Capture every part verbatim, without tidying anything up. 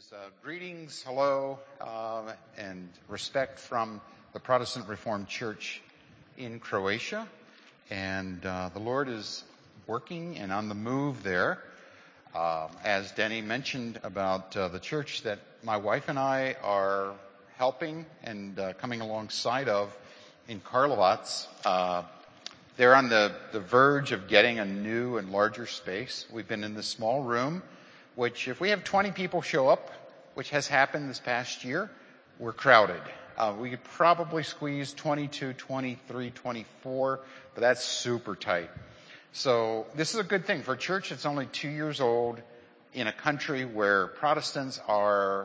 Uh, greetings, hello, uh, and respect from the Protestant Reformed Church in Croatia. And uh, the Lord is working and on the move there. Uh, as Denny mentioned about uh, the church that my wife and I are helping and uh, coming alongside of in Karlovac, uh, they're on the, the verge of getting a new and larger space. We've been in this small room, which if we have twenty people show up, which has happened this past year, we're crowded. Uh, we could probably squeeze twenty-two, twenty-three, twenty-four, but that's super tight. So this is a good thing for a church that's only two years old in a country where Protestants are,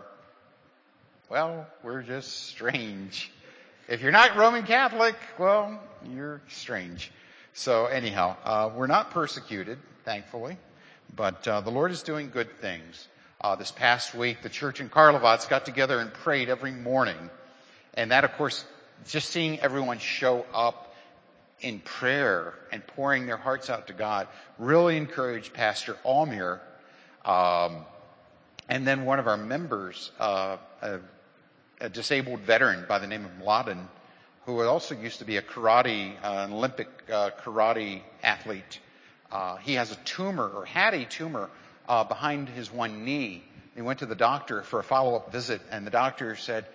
well, we're just strange. If you're not Roman Catholic, well, you're strange. So anyhow, uh, we're not persecuted, thankfully, but uh, the Lord is doing good things. Uh, this past week, the church in Karlovac got together and prayed every morning. And that, of course, just seeing everyone show up in prayer and pouring their hearts out to God really encouraged Pastor Almir. Um, and then one of our members, uh, a, a disabled veteran by the name of Mladen, who also used to be a karate, uh, an Olympic uh, karate athlete. Uh, he has a tumor, or had a tumor, uh, behind his one knee. He went to the doctor for a follow-up visit, and the doctor said,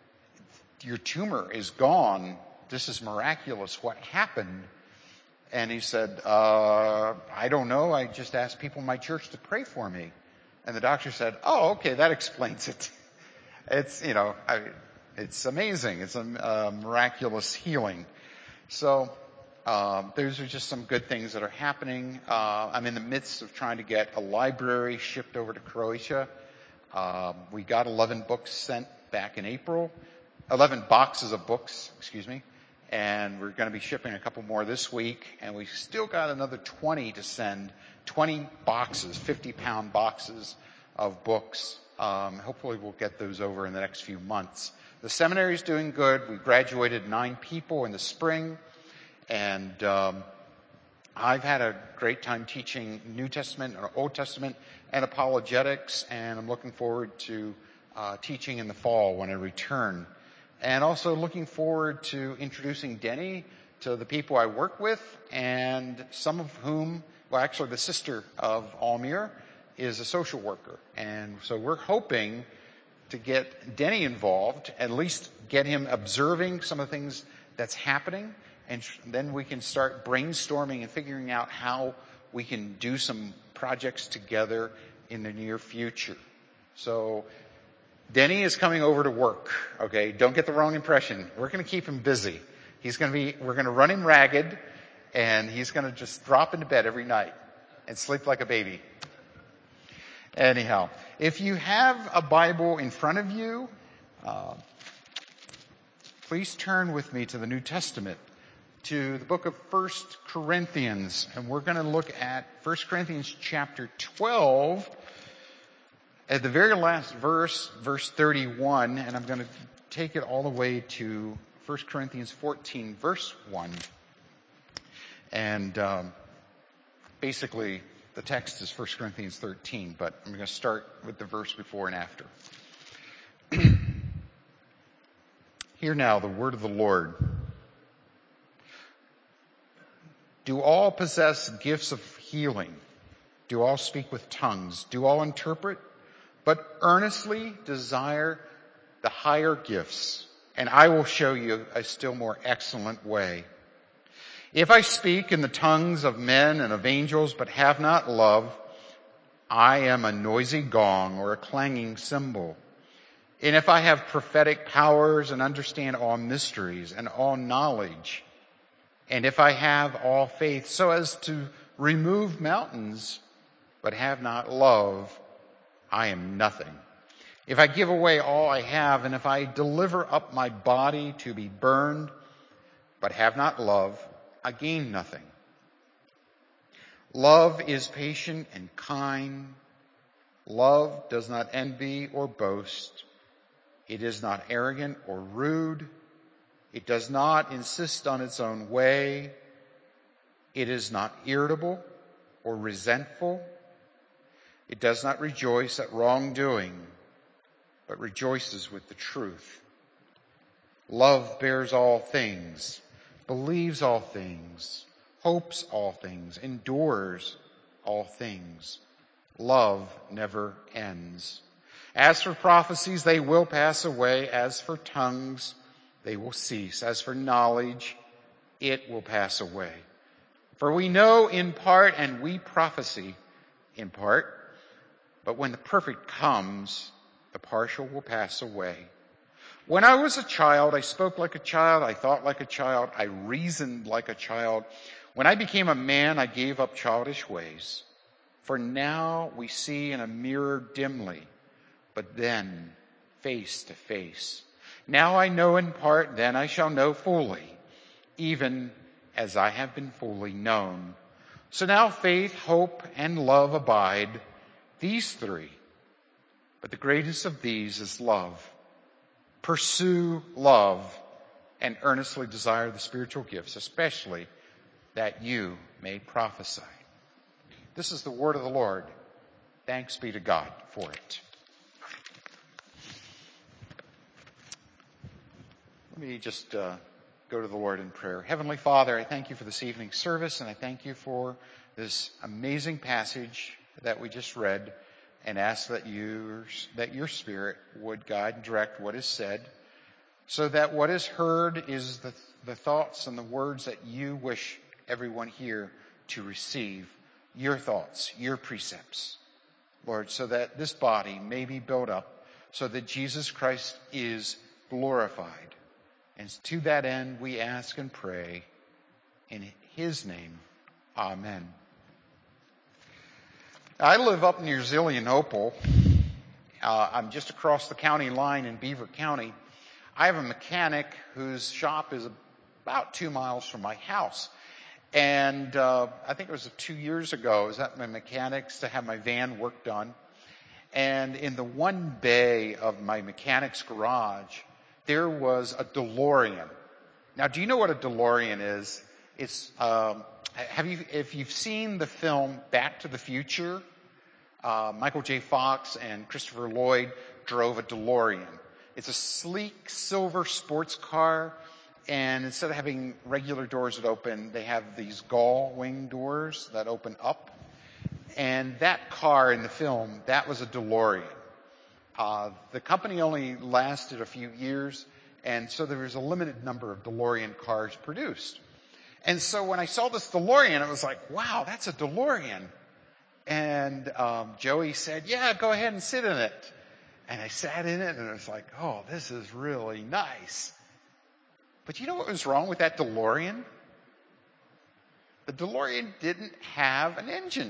"Your tumor is gone. This is miraculous. What happened?" And he said, uh, I don't know. I just asked people in my church to pray for me. And the doctor said, "Oh, okay, that explains it." It's, you know, I, it's amazing. It's a, a miraculous healing. So, um, those are just some good things that are happening. Uh, I'm in the midst of trying to get a library shipped over to Croatia. Um, we got eleven books sent back in April. eleven boxes of books, excuse me. And we're going to be shipping a couple more this week. And we still got another twenty to send. twenty boxes, fifty pound boxes of books. Um, hopefully we'll get those over in the next few months. The seminary is doing good. We graduated nine people in the spring. And um, I've had a great time teaching New Testament or Old Testament and apologetics. And I'm looking forward to uh, teaching in the fall when I return. And also looking forward to introducing Denny to the people I work with, and some of whom, well, actually the sister of Almir is a social worker. And so we're hoping to get Denny involved, at least get him observing some of the things that's happening, and then we can start brainstorming and figuring out how we can do some projects together in the near future. So Denny is coming over to work, okay? Don't get the wrong impression. We're going to keep him busy. He's going to be, we're going to run him ragged, and he's going to just drop into bed every night and sleep like a baby. Anyhow, if you have a Bible in front of you, uh, please turn with me to the New Testament, to the book of First Corinthians, and we're going to look at First Corinthians chapter twelve, at the very last verse, verse thirty-one, and I'm going to take it all the way to First Corinthians fourteen, verse one. And um, basically, the text is First Corinthians thirteen, but I'm going to start with the verse before and after. Hear now the word of the Lord. Do all possess gifts of healing? Do all speak with tongues? Do all interpret? But earnestly desire the higher gifts, and I will show you a still more excellent way. If I speak in the tongues of men and of angels, but have not love, I am a noisy gong or a clanging cymbal. And if I have prophetic powers and understand all mysteries and all knowledge, and if I have all faith so as to remove mountains, but have not love, I am nothing. If I give away all I have, and if I deliver up my body to be burned, but have not love, I gain nothing. Love is patient and kind. Love does not envy or boast. It is not arrogant or rude. It does not insist on its own way. It is not irritable or resentful. It does not rejoice at wrongdoing, but rejoices with the truth. Love bears all things, believes all things, hopes all things, endures all things. Love never ends. As for prophecies, they will pass away. As for tongues, they will cease. As for knowledge, it will pass away. For we know in part and we prophesy in part. But when the perfect comes, the partial will pass away. When I was a child, I spoke like a child. I thought like a child. I reasoned like a child. When I became a man, I gave up childish ways. For now we see in a mirror dimly, but then face to face. Now I know in part, then I shall know fully, even as I have been fully known. So now faith, hope, and love abide, these three. But the greatest of these is love. Pursue love and earnestly desire the spiritual gifts, especially that you may prophesy. This is the word of the Lord. Thanks be to God for it. Let me just uh, go to the Lord in prayer. Heavenly Father, I thank you for this evening's service, and I thank you for this amazing passage that we just read, and ask that your, that your Spirit would guide and direct what is said, so that what is heard is the, the thoughts and the words that you wish everyone here to receive, your thoughts, your precepts, Lord, so that this body may be built up, so that Jesus Christ is glorified. And to that end, we ask and pray in his name. Amen. I live up near Zelienople. Uh, I'm just across the county line in Beaver County. I have a mechanic whose shop is about two miles from my house. And uh, I think it was two years ago, I was at my mechanic's to have my van work done. And in the one bay of my mechanic's garage, there was a DeLorean. Now, do you know what a DeLorean is? It's um, have you if you've seen the film Back to the Future, uh, Michael J. Fox and Christopher Lloyd drove a DeLorean. It's a sleek silver sports car, and instead of having regular doors that open, they have these gull wing doors that open up. And that car in the film, that was a DeLorean. Uh, the company only lasted a few years, and so there was a limited number of DeLorean cars produced. And so when I saw this DeLorean, it was like, wow, that's a DeLorean. And um, Joey said, yeah, go ahead and sit in it. And I sat in it, and it was like, oh, this is really nice. But you know what was wrong with that DeLorean? The DeLorean didn't have an engine.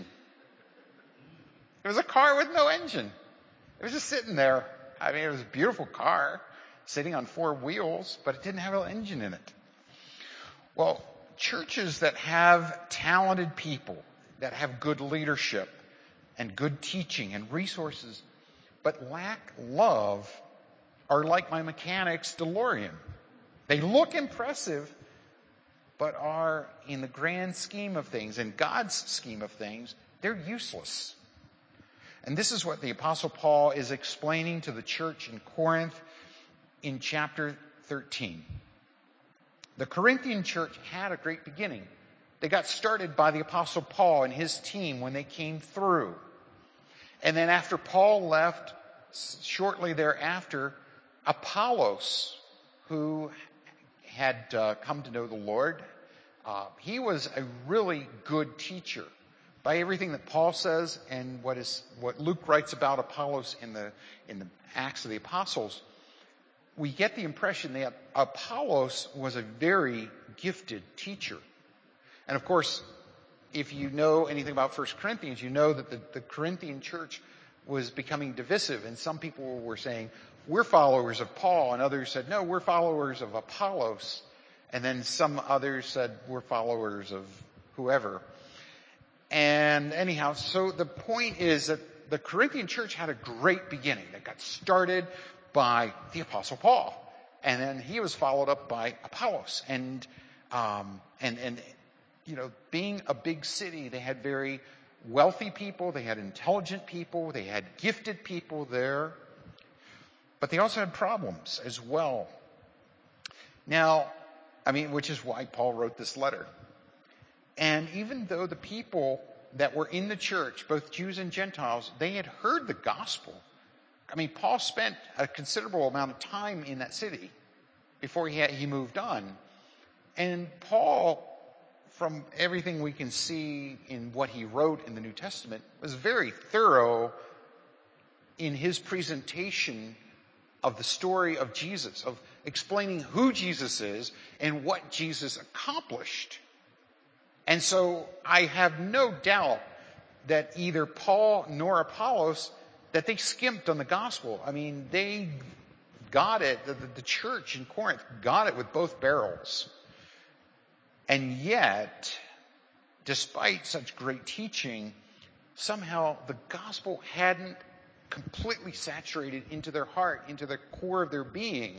It was a car with no engine. It was just sitting there. I mean, it was a beautiful car, sitting on four wheels, but it didn't have an engine in it. Well, churches that have talented people, that have good leadership and good teaching and resources, but lack love, are like my mechanic's DeLorean. They look impressive, but are, in the grand scheme of things, in God's scheme of things, they're useless. And this is what the Apostle Paul is explaining to the church in Corinth in chapter thirteen. The Corinthian church had a great beginning. They got started by the Apostle Paul and his team when they came through. And then after Paul left, shortly thereafter, Apollos, who had uh, come to know the Lord, uh, he was a really good teacher. By everything that Paul says and what is what Luke writes about Apollos in the in the Acts of the Apostles, we get the impression that Apollos was a very gifted teacher. And of course, if you know anything about First Corinthians, you know that the, the Corinthian church was becoming divisive, and some people were saying, we're followers of Paul, and others said, no, we're followers of Apollos, and then some others said, we're followers of whoever. And anyhow, so the point is that the Corinthian church had a great beginning. It got started by the Apostle Paul, and then he was followed up by Apollos. And um, and and you know, being a big city, they had very wealthy people, they had intelligent people, they had gifted people there. But they also had problems as well. Now, I mean, which is why Paul wrote this letter. And even though the people that were in the church, both Jews and Gentiles, they had heard the gospel. I mean, Paul spent a considerable amount of time in that city before he had, he moved on. And Paul, from everything we can see in what he wrote in the New Testament, was very thorough in his presentation of the story of Jesus, of explaining who Jesus is and what Jesus accomplished. And so I have no doubt that either Paul nor Apollos, that they skimped on the gospel. I mean, they got it, the, the church in Corinth got it with both barrels. And yet, despite such great teaching, somehow the gospel hadn't completely saturated into their heart, into the core of their being.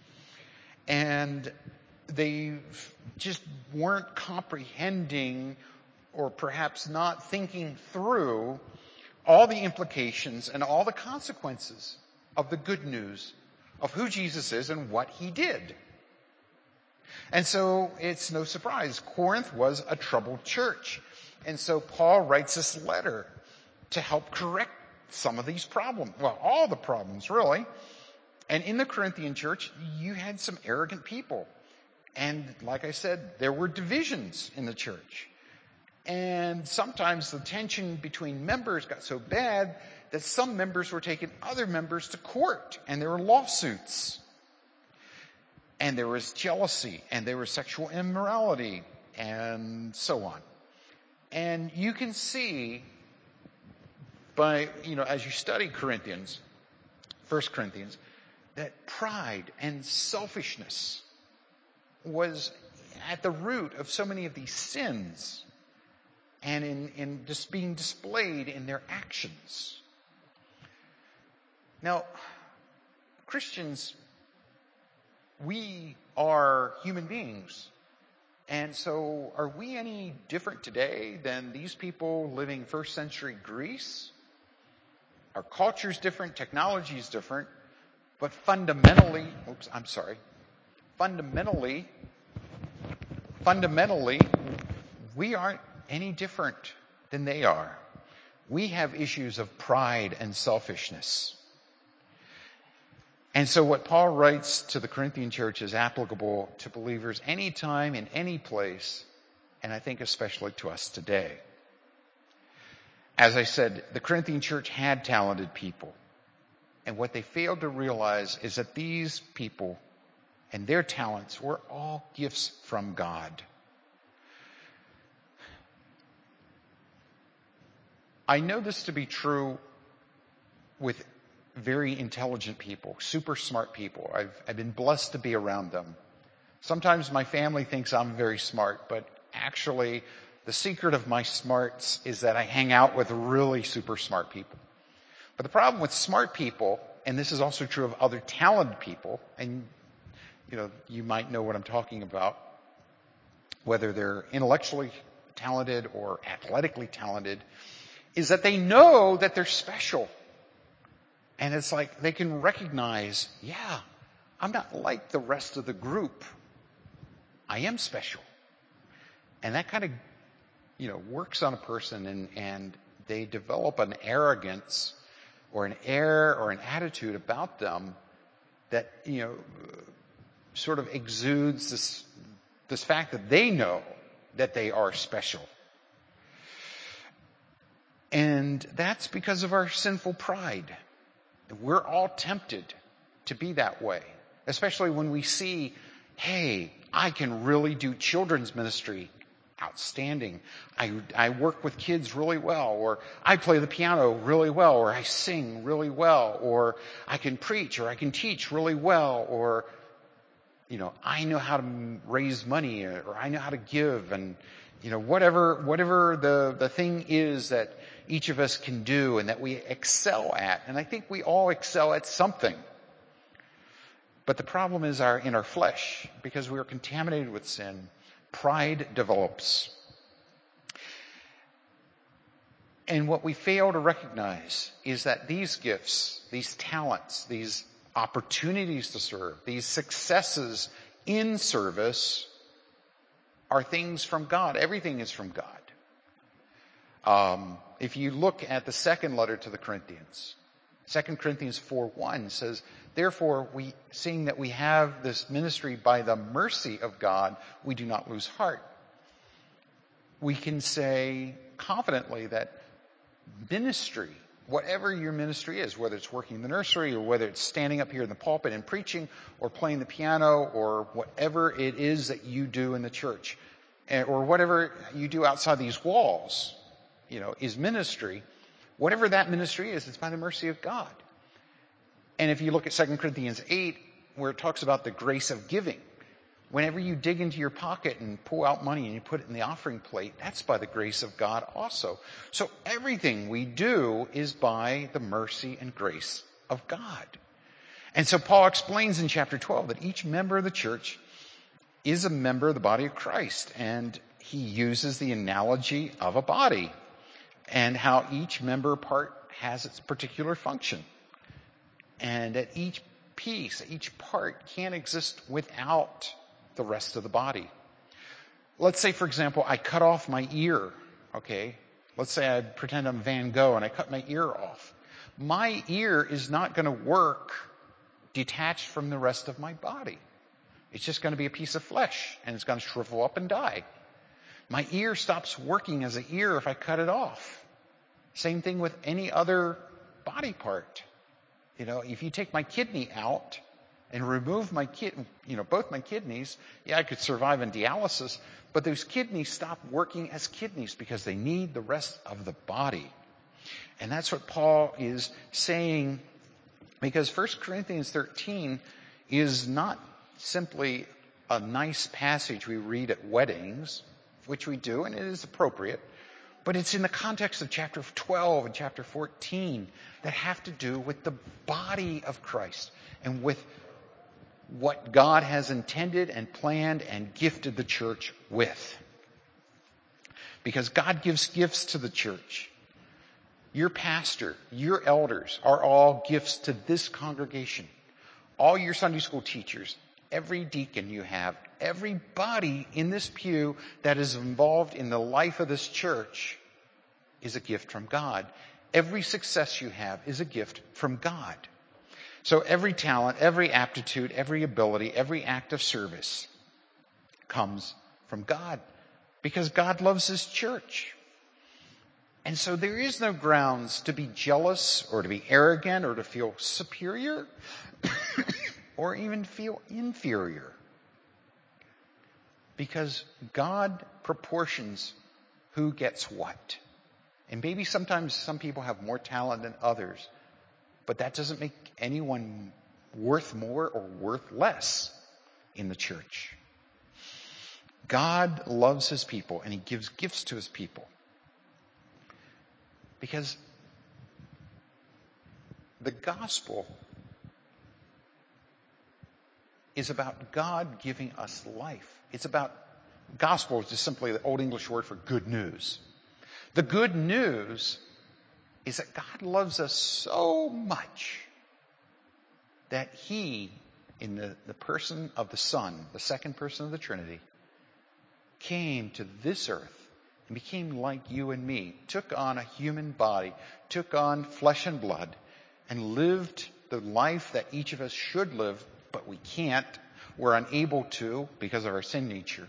And they just weren't comprehending, or perhaps not thinking through, all the implications and all the consequences of the good news of who Jesus is and what he did. And so it's no surprise, Corinth was a troubled church. And so Paul writes this letter to help correct some of these problems. Well, all the problems, really. And in the Corinthian church, you had some arrogant people. And like I said, there were divisions in the church. And sometimes the tension between members got so bad that some members were taking other members to court, and there were lawsuits. And there was jealousy, and there was sexual immorality, and so on. And you can see by, you know, as you study Corinthians, First Corinthians, that pride and selfishness was at the root of so many of these sins, and in, in just being displayed in their actions. Now, Christians, we are human beings. And so are we any different today than these people living first century Greece? Our culture's different, technology is different, but fundamentally, oops, I'm sorry, fundamentally, fundamentally, we aren't any different than they are. We have issues of pride and selfishness. And so what Paul writes to the Corinthian church is applicable to believers anytime, in any place, and I think especially to us today. As I said, the Corinthian church had talented people. And what they failed to realize is that these people and their talents were all gifts from God. I know this to be true with very intelligent people, super smart people. I've, I've been blessed to be around them. Sometimes my family thinks I'm very smart, but actually the secret of my smarts is that I hang out with really super smart people. But the problem with smart people, and this is also true of other talented people, and you know, you might know what I'm talking about, whether they're intellectually talented or athletically talented, is that they know that they're special. And it's like they can recognize, yeah, I'm not like the rest of the group. I am special. And that kind of, you know, works on a person, and, and they develop an arrogance or an air or an attitude about them that, you know, sort of exudes this, this fact that they know that they are special. And that's because of our sinful pride. We're all tempted to be that way, especially when we see, hey, I can really do children's ministry. Outstanding. I, I work with kids really well, or I play the piano really well, or I sing really well, or I can preach, or I can teach really well, or, you know, I know how to raise money, or I know how to give, and, you know, whatever, whatever the, the thing is that each of us can do and that we excel at. And I think we all excel at something. But the problem is our, in our flesh, because we are contaminated with sin, pride develops. And what we fail to recognize is that these gifts, these talents, these opportunities to serve, these successes in service are things from God. Everything is from God. Um, if you look at the second letter to the Corinthians, Second Corinthians four one says, therefore, we, seeing that we have this ministry by the mercy of God, we do not lose heart. We can say confidently that ministry, whatever your ministry is, whether it's working in the nursery or whether it's standing up here in the pulpit and preaching or playing the piano or whatever it is that you do in the church or whatever you do outside these walls, you know, is ministry. Whatever that ministry is, it's by the mercy of God. And if you look at Second Corinthians eight, where it talks about the grace of giving, whenever you dig into your pocket and pull out money and you put it in the offering plate, that's by the grace of God also. So everything we do is by the mercy and grace of God. And so Paul explains in chapter twelve that each member of the church is a member of the body of Christ. And he uses the analogy of a body and how each member part has its particular function. And that each piece, each part can't exist without the rest of the body. Let's say, for example, I cut off my ear, okay? Let's say I pretend I'm Van Gogh and I cut my ear off. My ear is not going to work detached from the rest of my body. It's just going to be a piece of flesh and it's going to shrivel up and die. My ear stops working as an ear if I cut it off. Same thing with any other body part. You know, if you take my kidney out and remove my kid, you know, both my kidneys, yeah, I could survive in dialysis, but those kidneys stop working as kidneys because they need the rest of the body. And that's what Paul is saying, because First Corinthians thirteen is not simply a nice passage we read at weddings, which we do, and it is appropriate, but it's in the context of chapter twelve and chapter fourteen that have to do with the body of Christ and with what God has intended and planned and gifted the church with. Because God gives gifts to the church. Your pastor, your elders are all gifts to this congregation. All your Sunday school teachers, every deacon you have, everybody in this pew that is involved in the life of this church is a gift from God. Every success you have is a gift from God. So every talent, every aptitude, every ability, every act of service comes from God because God loves his church. And so there is no grounds to be jealous or to be arrogant or to feel superior or even feel inferior. Because God proportions who gets what. And maybe sometimes some people have more talent than others, but that doesn't make anyone worth more or worth less in the church. God loves his people and he gives gifts to his people. Because the gospel is about God giving us life. It's about, gospel is just simply the Old English word for good news. The good news is that God loves us so much that he, in the, the person of the Son, the second person of the Trinity, came to this earth and became like you and me, took on a human body, took on flesh and blood, and lived the life that each of us should live, but we can't. We're unable to because of our sin nature.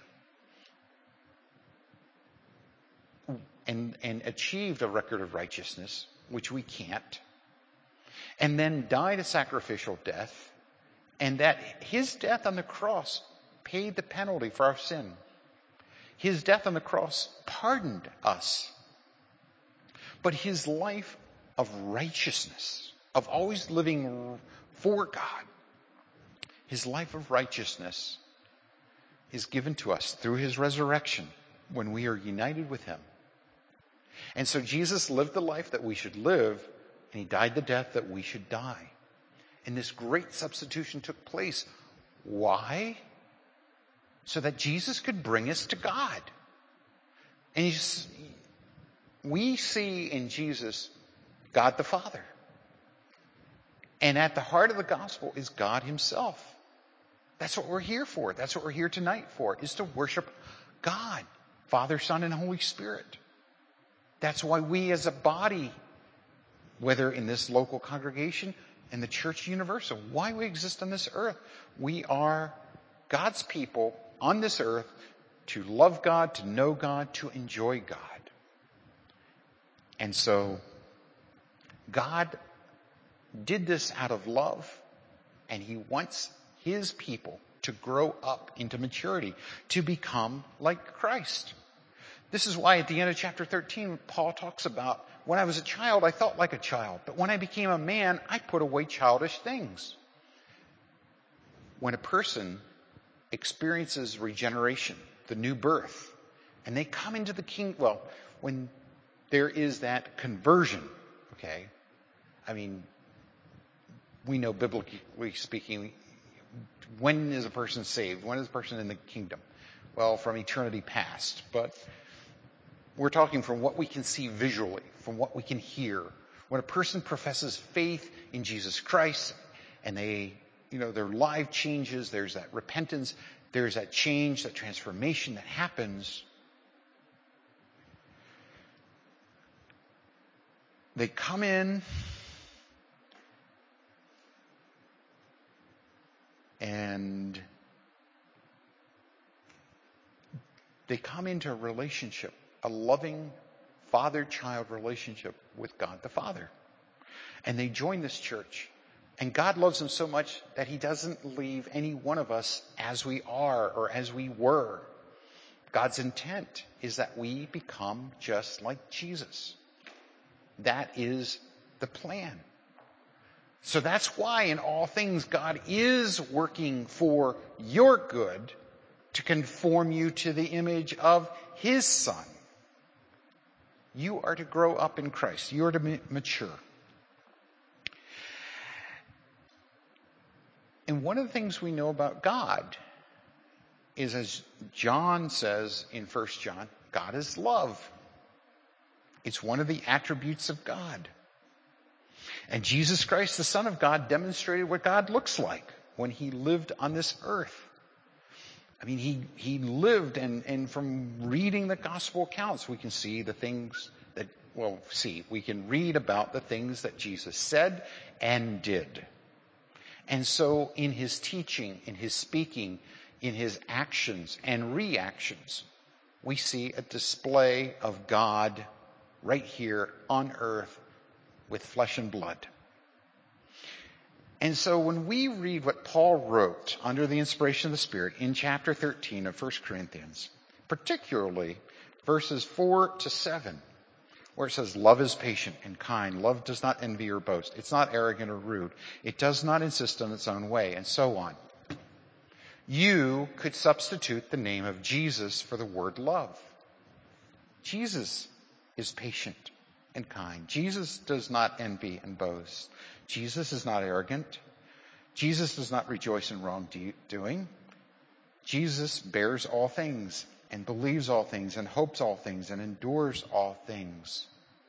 And, and achieved a record of righteousness, which we can't. And then died a sacrificial death. And that his death on the cross paid the penalty for our sin. His death on the cross pardoned us. But his life of righteousness, of always living for God, his life of righteousness is given to us through his resurrection when we are united with him. And so Jesus lived the life that we should live, and he died the death that we should die. And this great substitution took place. Why? So that Jesus could bring us to God. And he's, we see in Jesus God the Father. And at the heart of the gospel is God himself. That's what we're here for. That's what we're here tonight for, is to worship God, Father, Son, and Holy Spirit. That's why we as a body, whether in this local congregation, in the church universal, why we exist on this earth. We are God's people on this earth to love God, to know God, to enjoy God. And so God did this out of love, and he wants his people to grow up into maturity, to become like Christ. This is why at the end of chapter thirteen, Paul talks about, when I was a child, I thought like a child, but when I became a man, I put away childish things. When a person experiences regeneration, the new birth, and they come into the kingdom, well, when there is that conversion, okay, I mean, we know biblically speaking, when is a person saved? When is a person in the kingdom? Well, from eternity past. But we're talking from what we can see visually, from what we can hear. When a person professes faith in Jesus Christ and they, you know, their life changes, there's that repentance, there's that change, that transformation that happens. They come in and they come into a relationship, a loving father-child relationship with God the Father. And they join this church. And God loves them so much that he doesn't leave any one of us as we are or as we were. God's intent is that we become just like Jesus. That is the plan. So that's why in all things God is working for your good to conform you to the image of his Son. You are to grow up in Christ. You are to mature. And one of the things we know about God is, as John says in First John, God is love. It's one of the attributes of God. And Jesus Christ, the Son of God, demonstrated what God looks like when he lived on this earth. I mean, he, he lived, and, and from reading the gospel accounts, we can see the things that, well, see, we can read about the things that Jesus said and did. And so in his teaching, in his speaking, in his actions and reactions, we see a display of God right here on earth with flesh and blood. And so when we read what Paul wrote under the inspiration of the Spirit in chapter thirteen of First Corinthians, particularly verses four to seven, where it says, love is patient and kind. Love does not envy or boast. It's not arrogant or rude. It does not insist on its own way, and so on. You could substitute the name of Jesus for the word love. Jesus is patient and kind. Jesus does not envy and boast. Jesus is not arrogant. Jesus does not rejoice in wrongdoing. Jesus bears all things and believes all things and hopes all things and endures all things.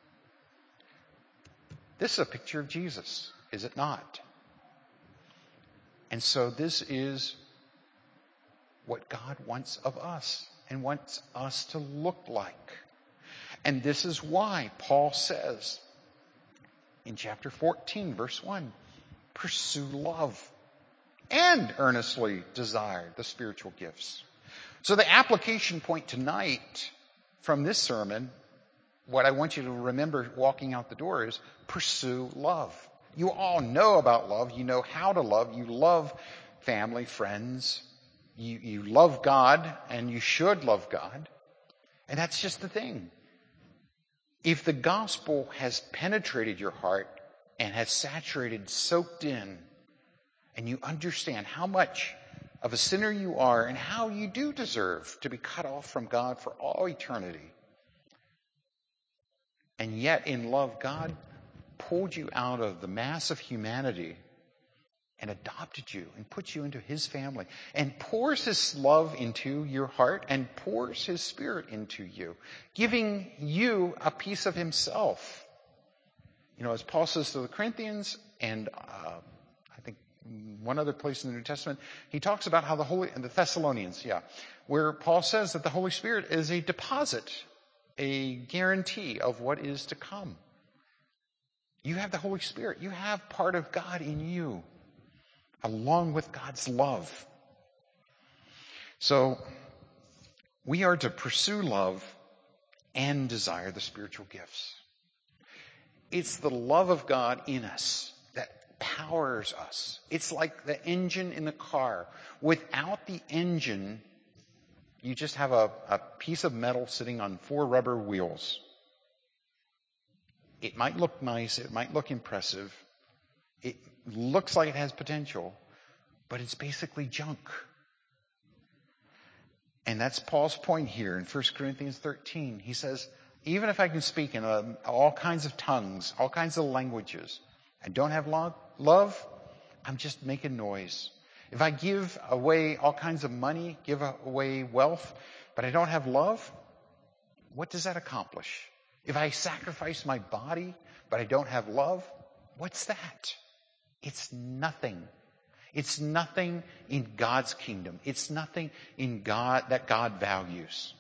This is a picture of Jesus, is it not? And so this is what God wants of us and wants us to look like. And this is why Paul says in chapter fourteen, verse one, pursue love and earnestly desire the spiritual gifts. So the application point tonight from this sermon, what I want you to remember walking out the door is pursue love. You all know about love. You know how to love. You love family, friends. You, you love God, and you should love God. And that's just the thing. If the gospel has penetrated your heart and has saturated, soaked in, and you understand how much of a sinner you are and how you do deserve to be cut off from God for all eternity, and yet in love, God pulled you out of the mass of humanity and adopted you and put you into his family and pours his love into your heart and pours his Spirit into you, giving you a piece of himself. You know, as Paul says to the Corinthians And uh, I think one other place in the New Testament, he talks about how the Holy, the Thessalonians, yeah, where Paul says that the Holy Spirit is a deposit, a guarantee of what is to come. You have the Holy Spirit. You have part of God in you, along with God's love. So we are to pursue love and desire the spiritual gifts. It's the love of God in us that powers us. It's like the engine in the car. Without the engine, you just have a, a piece of metal sitting on four rubber wheels. It might look nice. It might look impressive. It looks like it has potential, but it's basically junk. And that's Paul's point here in First Corinthians thirteen. He says, even if I can speak in uh, all kinds of tongues, all kinds of languages, and don't have lo- love, I'm just making noise. If I give away all kinds of money, give away wealth, but I don't have love, what does that accomplish? If I sacrifice my body, but I don't have love, what's that? It's nothing. It's nothing in God's kingdom. It's nothing in God that God values.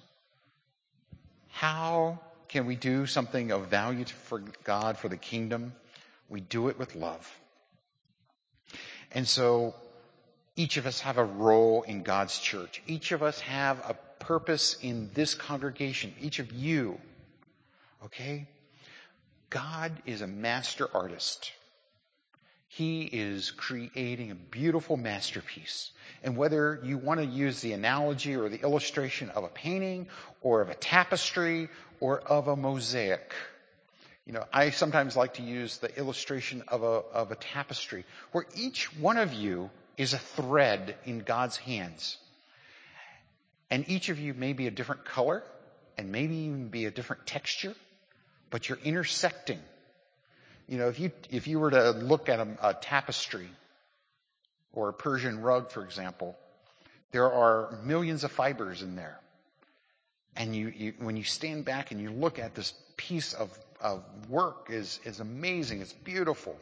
How can we do something of value for God, for the kingdom? We do it with love. And so each of us have a role in God's church. Each of us have a purpose in this congregation. Each of you. Okay? God is a master artist. He is creating a beautiful masterpiece. And whether you want to use the analogy or the illustration of a painting or of a tapestry or of a mosaic, you know, I sometimes like to use the illustration of a, of a tapestry where each one of you is a thread in God's hands. And each of you may be a different color and maybe even be a different texture, but you're intersecting. You know, if you if you were to look at a, a tapestry or a Persian rug, for example, there are millions of fibers in there. And you, you when you stand back and you look at this piece of, of work is, is amazing, it's beautiful.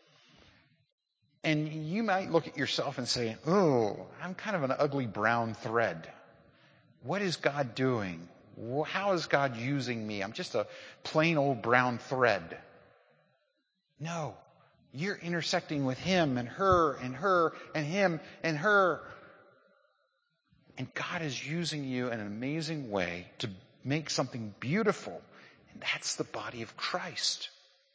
And you might look at yourself and say, oh, I'm kind of an ugly brown thread. What is God doing? How is God using me? I'm just a plain old brown thread. No, you're intersecting with him and her and her and him and her. And God is using you in an amazing way to make something beautiful. And that's the body of Christ.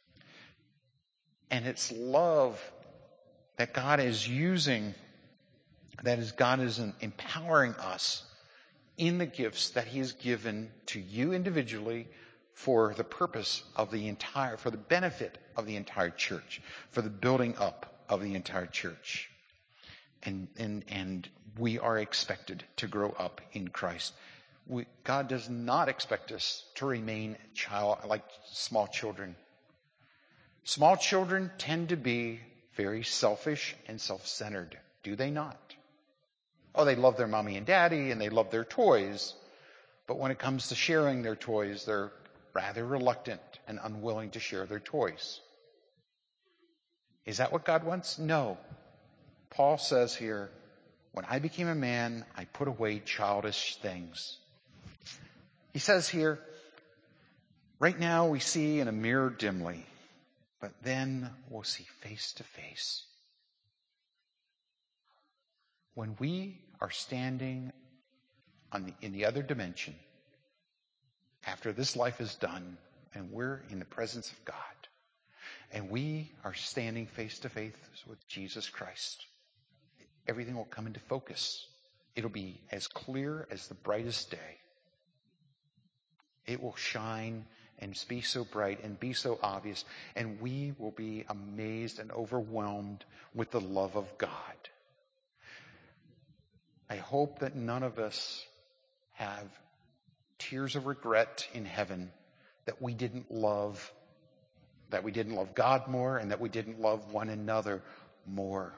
And it's love that God is using, that is God is empowering us in the gifts that he has given to you individually for the purpose of the entire, for the benefit of the entire church, for the building up of the entire church. And, and, and we are expected to grow up in Christ. We, God does not expect us to remain child, like small children. Small children tend to be very selfish and self-centered, do they not? Oh, they love their mommy and daddy and they love their toys. But when it comes to sharing their toys, they're rather reluctant and unwilling to share their toys. Is that what God wants? No. Paul says here, when I became a man, I put away childish things. He says here, right now we see in a mirror dimly, but then we'll see face to face. When we are standing on the, in the other dimension, after this life is done, and we're in the presence of God, and we are standing face to face with Jesus Christ, everything will come into focus. It'll be as clear as the brightest day. It will shine and be so bright and be so obvious, and we will be amazed and overwhelmed with the love of God. I hope that none of us have tears of regret in heaven that we didn't love, that we didn't love God more and that we didn't love one another more.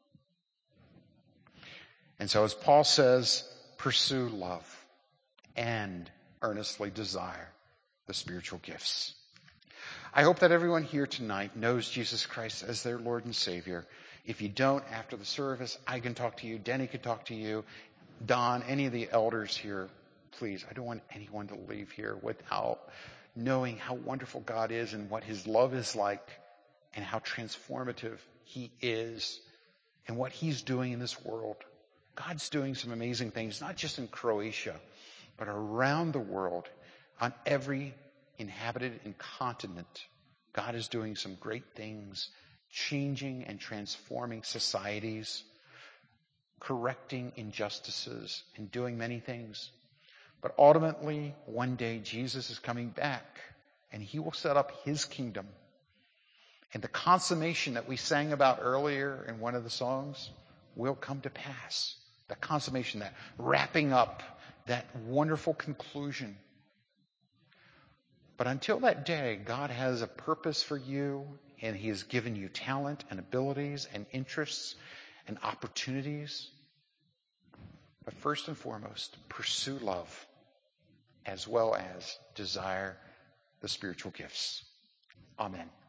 And so as Paul says, pursue love and earnestly desire the spiritual gifts. I hope that everyone here tonight knows Jesus Christ as their Lord and Savior. If you don't, after the service, I can talk to you, Denny can talk to you, Don, any of the elders here. Please, I don't want anyone to leave here without knowing how wonderful God is and what his love is like and how transformative he is and what he's doing in this world. God's doing some amazing things, not just in Croatia, but around the world, on every inhabited continent. God is doing some great things, changing and transforming societies, correcting injustices, and doing many things. But ultimately, one day, Jesus is coming back, and he will set up his kingdom. And the consummation that we sang about earlier in one of the songs will come to pass. The consummation, that wrapping up, that wonderful conclusion. But until that day, God has a purpose for you, and he has given you talent and abilities and interests and opportunities. But first and foremost, pursue love as well as desire the spiritual gifts. Amen.